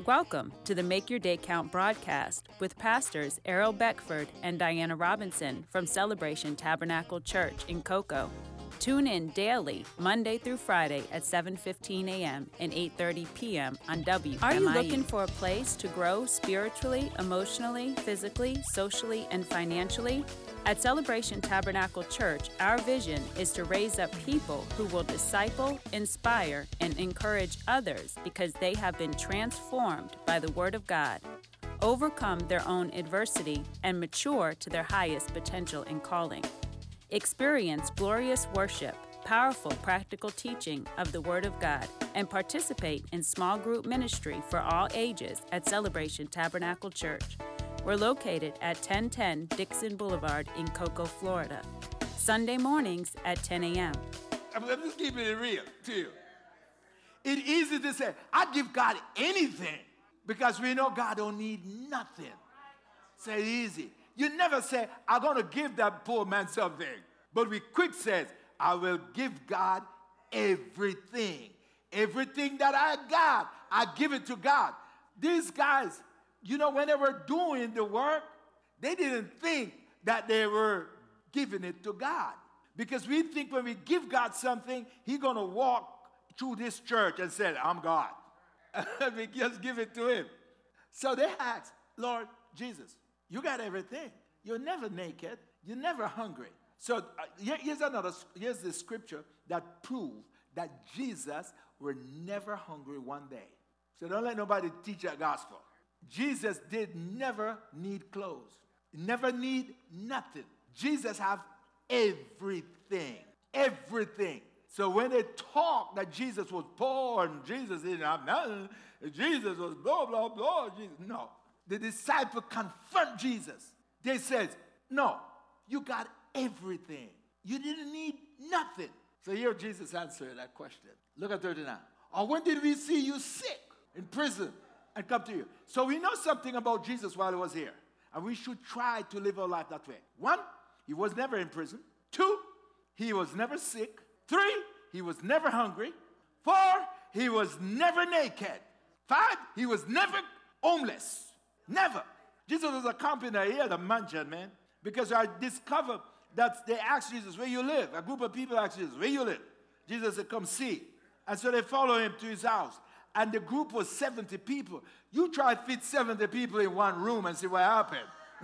Welcome to the Make Your Day Count broadcast with pastors Errol Beckford and Diana Robinson from Celebration Tabernacle Church in Cocoa. Tune in daily, Monday through Friday at 7:15 a.m. and 8:30 p.m. on WMIE. Are you looking for a place to grow spiritually, emotionally, physically, socially, and financially? At Celebration Tabernacle Church, our vision is to raise up people who will disciple, inspire, and encourage others because they have been transformed by the Word of God, overcome their own adversity, and mature to their highest potential and calling. Experience glorious worship, powerful practical teaching of the Word of God, and participate in small group ministry for all ages at Celebration Tabernacle Church. We're located at 1010 Dixon Boulevard in Cocoa, Florida. Sunday mornings at 10 a.m. I'm just keeping it real to you. It's easy to say, I give God anything because we know God don't need nothing. Say it easy. You never say, I'm going to give that poor man something. But we quick says, I will give God everything. Everything that I got, I give it to God. These guys, you know, when they were doing the work, they didn't think that they were giving it to God. Because we think when we give God something, He's going to walk through this church and say, I'm God. We just give it to Him. So they asked, Lord Jesus, you got everything. You're never naked. You're never hungry. So here's the scripture that proves that Jesus were never hungry one day. So don't let nobody teach that gospel. Jesus did never need clothes. Never need nothing. Jesus have everything. Everything. So when they talk that Jesus was poor and Jesus didn't have nothing, Jesus was blah, blah, blah. Jesus, no. The disciples confront Jesus. They said, no, you got everything. You didn't need nothing. So here Jesus answered that question. Look at 39. Or when did we see you sick in prison and come to you? So we know something about Jesus while He was here. And we should try to live our life that way. 1, He was never in prison. 2, He was never sick. 3, He was never hungry. 4, He was never naked. 5, He was never homeless. Never. Jesus was a carpenter. He had a mansion, man. Because I discovered that they asked Jesus, where you live? A group of people asked Jesus, where you live? Jesus said, come see. And so they follow Him to His house. And the group was 70 people. You try to fit 70 people in one room and see what happened.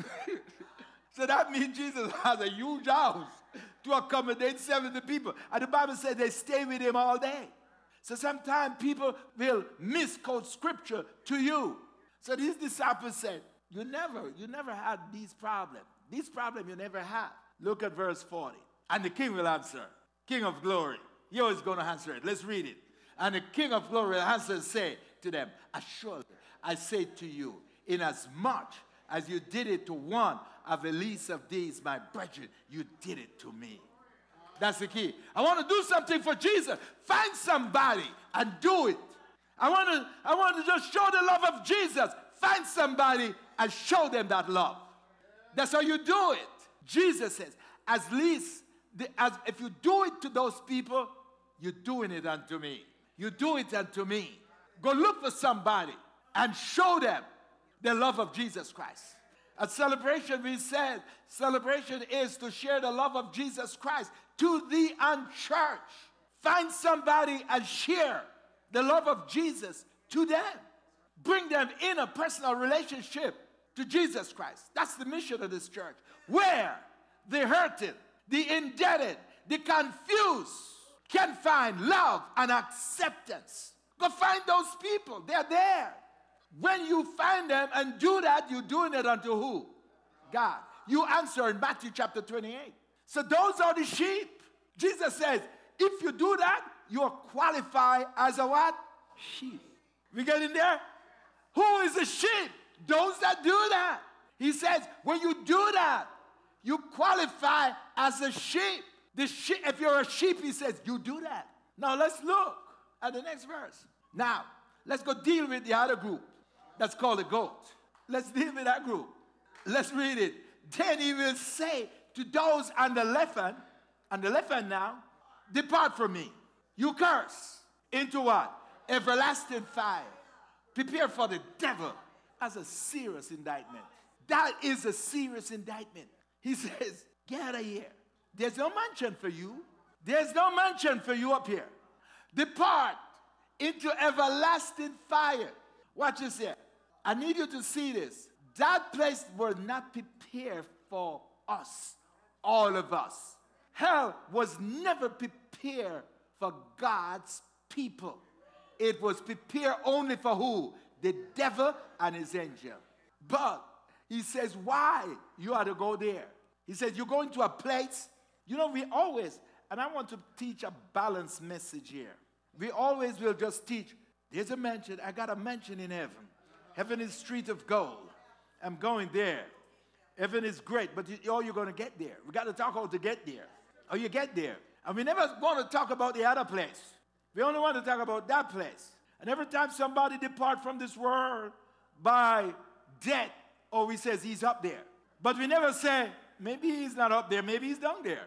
So that means Jesus has a huge house to accommodate 70 people. And the Bible said they stay with Him all day. So sometimes people will misquote scripture to you. So these disciples said, you never had these problems. These problems you never had. Look at verse 40. And the king will answer. King of glory. He always going to answer it. Let's read it. And the king of glory will answer and say to them, assuredly, I say to you, inasmuch as you did it to one of the least of these, my brethren, you did it to me. That's the key. I want to do something for Jesus. Find somebody and do it. I want to just show the love of Jesus. Find somebody and show them that love. That's how you do it. Jesus says, as if you do it to those people, you're doing it unto me. You do it unto me. Go look for somebody and show them the love of Jesus Christ. At Celebration, we said, celebration is to share the love of Jesus Christ to the unchurched. Find somebody and share the love of Jesus to them. Bring them in a personal relationship to Jesus Christ. That's the mission of this church. Where the hurted, the indebted, the confused can find love and acceptance. Go find those people. They're there. When you find them and do that, you're doing it unto who? God. You answer in Matthew chapter 28. So those are the sheep. Jesus says, if you do that, you're qualified as a what? Sheep. We get in there? Who is a sheep? Those that do that. He says, when you do that, you qualify as a sheep. The sheep. If you're a sheep, he says, you do that. Now let's look at the next verse. Now, let's go deal with the other group. That's called the goat. Let's deal with that group. Let's read it. Then he will say to those on the left hand now, depart from me. You curse into what? Everlasting fire. Prepare for the devil. That's a serious indictment. That is a serious indictment. He says, get out of here. There's no mansion for you. There's no mansion for you up here. Depart into everlasting fire. Watch this here. I need you to see this. That place was not prepared for us, all of us. Hell was never prepared for God's people. It was prepared only for who? The devil and his angel. But he says, why you ought to go there? He says, you're going to a place. You know, we always, and I want to teach a balanced message here. We always will just teach, there's a mansion. I got a mansion in heaven. Heaven is street of gold. I'm going there. Heaven is great, but you're going to get there. We got to talk how to get there. How you get there. And we never want to talk about the other place. We only want to talk about that place. And every time somebody depart from this world by death, oh, we says he's up there. But we never say, maybe he's not up there, maybe he's down there.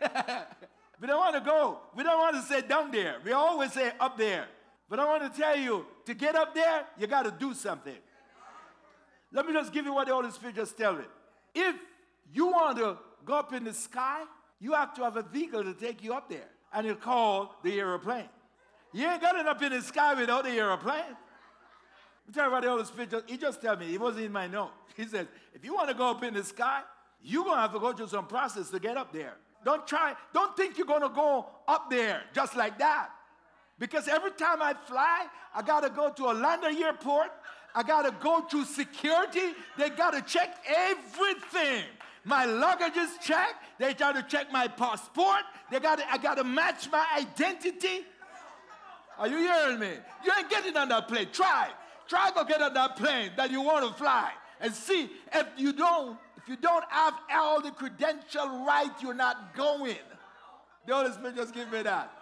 We don't want to go. We don't want to say down there. We always say up there. But I want to tell you, to get up there, you got to do something. Let me just give you what the Holy Spirit just tell me. If you want to go up in the sky, you have to have a vehicle to take you up there. And it's called the airplane. You ain't got it up in the sky without the airplane. I'm telling you what the Holy Spirit he just tell me. It wasn't in my note. He says, if you want to go up in the sky, you're going to have to go through some process to get up there. Don't think you're going to go up there just like that. Because every time I fly, I got to go to Orlando Airport. I got to go through security. They got to check everything. My luggage is checked. They got to check my passport. I got to match my identity. Are you hearing me? You ain't getting on that plane. Try to get on that plane that you want to fly. And see, if you don't have all the credential right, you're not going. The Holy Spirit just give me that.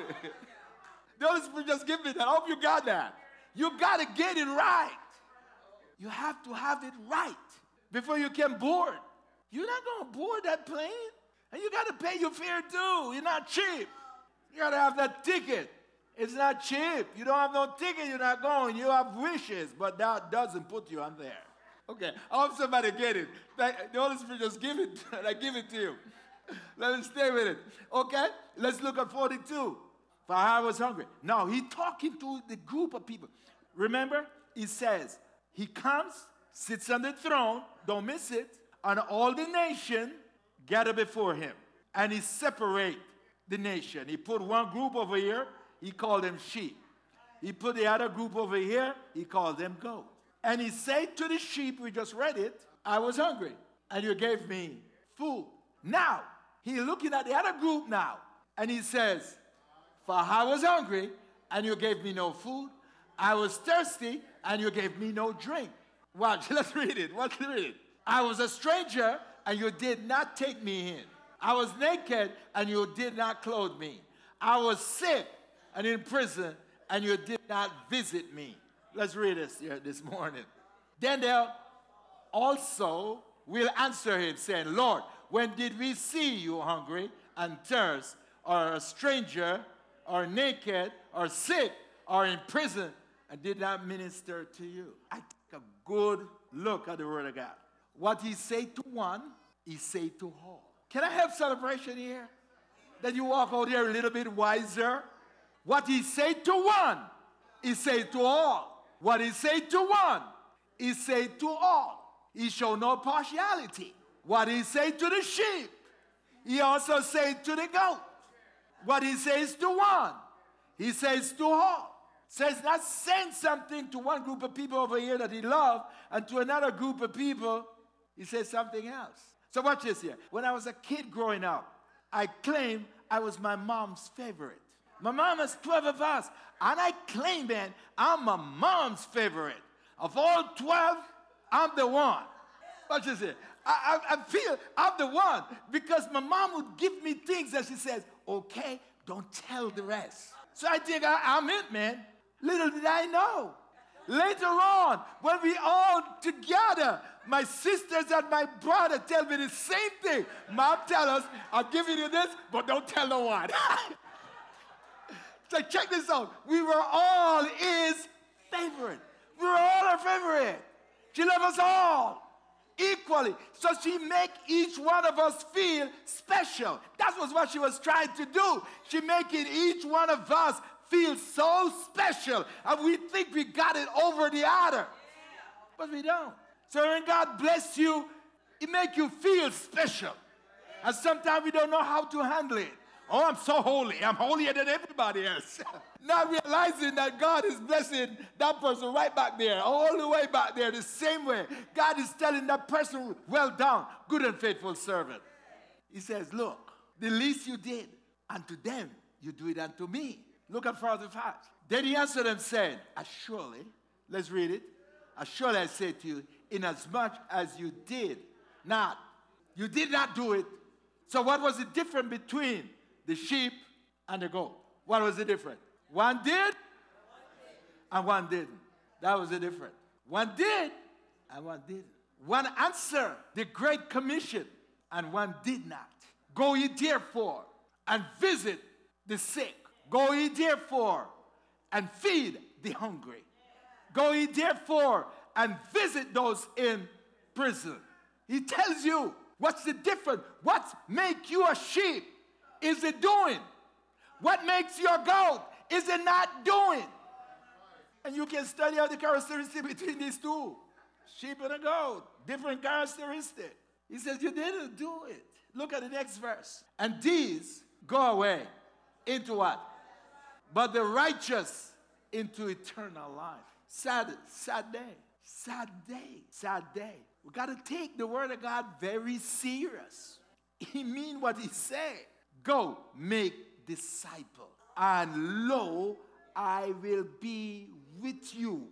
The Holy Spirit just give me that. I hope you got that. You got to get it right. You have to have it right before you can board. You're not going to board that plane. And you got to pay your fare too. You're not cheap. You got to have that ticket. It's not cheap. You don't have no ticket, you're not going. You have wishes, but that doesn't put you on there. Okay, I hope somebody get it. The Holy Spirit just give it, I give it to you. Let me stay with it. Okay, let's look at 42. For I was hungry. Now, he's talking to the group of people. Remember, he says, he comes, sits on the throne, don't miss it, and all the nation gather before him. And he separate the nation. He put one group over here, he called them sheep. He put the other group over here, he called them goat. And he said to the sheep, we just read it, I was hungry, and you gave me food. Now, he's looking at the other group now, and he says, for I was hungry, and you gave me no food. I was thirsty, and you gave me no drink. Watch, let's read it. Let's read it. I was a stranger, and you did not take me in. I was naked, and you did not clothe me. I was sick and in prison, and you did not visit me. Let's read this here this morning. Then they also will answer him, saying, Lord, when did we see you hungry and thirst, or a stranger, or naked, or sick, or in prison, and did not minister to you? I take a good look at the Word of God. What he say to one, he say to all. Can I have celebration here? That you walk out here a little bit wiser? What he say to one, he say to all. What he say to one, he say to all. He show no partiality. What he say to the sheep, he also say to the goat. What he says to one, he says to all. So he's not saying something to one group of people over here that he loves, and to another group of people, he says something else. So watch this here. When I was a kid growing up, I claimed I was my mom's favorite. My mom has 12 of us, and I claim, man, I'm my mom's favorite. Of all 12, I'm the one. Watch this here. I feel I'm the one because my mom would give me things that she says, okay, don't tell the rest. So I think I'm it, man. Little did I know. Later on, when we all together, my sisters and my brother tell me the same thing. Mom tell us, I'm giving you this, but don't tell no one. So check this out. We were all his favorite. We our favorite. She loves us all equally. So she make each one of us feel special. That was what she was trying to do. She making each one of us feel so special. And we think we got it over the other. But we don't. So when God bless you, it make you feel special. And sometimes we don't know how to handle it. Oh, I'm so holy. I'm holier than everybody else. Not realizing that God is blessing that person right back there, all the way back there, the same way. God is telling that person, well done, good and faithful servant. He says, look, the least you did unto them, you do it unto me. Look at 45. Then he answered and said, as surely, let's read it. As surely I say to you, inasmuch as you did not do it. So what was the difference between the sheep and the goat? What was the difference? One did and one didn't. That was the difference. One did and one didn't. One answered the Great Commission and one did not. Go ye therefore and visit the sick. Go ye therefore and feed the hungry. Go ye therefore and visit those in prison. He tells you what's the difference. What makes you a sheep? Is it doing? What makes you a goat? Is it not doing? And you can study out the characteristics between these two. Sheep and a goat. Different characteristics. He says you didn't do it. Look at the next verse. And these go away into what? But the righteous into eternal life. Sad day. Sad day. Sad day. We got to take the word of God very serious. He mean what he said. Go make disciples. And lo, I will be with you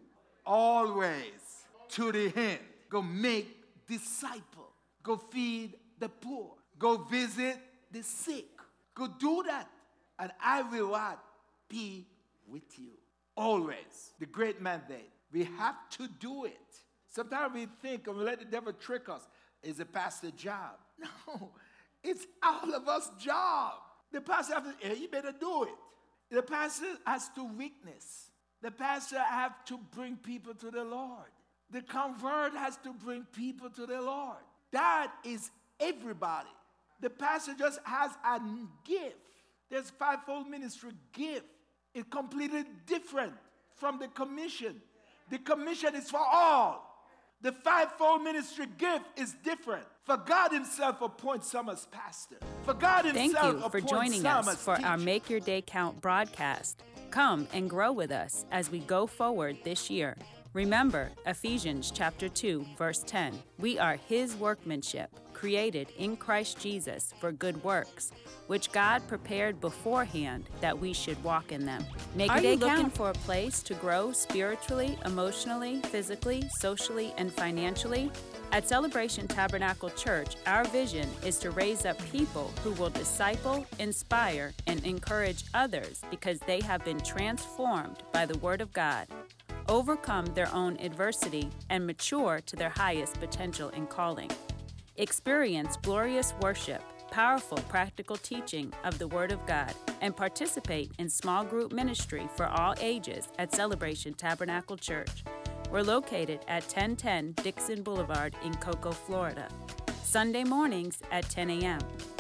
always to the end. Go make disciples. Go feed the poor. Go visit the sick. Go do that. And I will what? Be with you. Always. The great mandate. We have to do it. Sometimes we think and we let the devil trick us. It's a pastor's job. No. It's all of us' job. The pastor has to, hey, you better do it. The pastor has to witness. The pastor has to bring people to the Lord. The convert has to bring people to the Lord. That is everybody. The pastor just has a gift. There's fivefold ministry gift. It's completely different from the commission. The commission is for all. The fivefold ministry gift is different. For God himself appoints some as pastor. For God himself Thank you for joining us for teacher. our Make Your Day Count broadcast. Come and grow with us as we go forward this year. Remember Ephesians chapter 2, verse 10. We are his workmanship, created in Christ Jesus for good works, which God prepared beforehand that we should walk in them. Make Your Day Count. Are you looking for a place to grow spiritually, emotionally, physically, socially, and financially? At Celebration Tabernacle Church, our vision is to raise up people who will disciple, inspire, and encourage others because they have been transformed by the Word of God, overcome their own adversity, and mature to their highest potential and calling. Experience glorious worship, powerful practical teaching of the Word of God, and participate in small group ministry for all ages at Celebration Tabernacle Church. We're located at 1010 Dixon Boulevard in Cocoa, Florida. Sunday mornings at 10 a.m.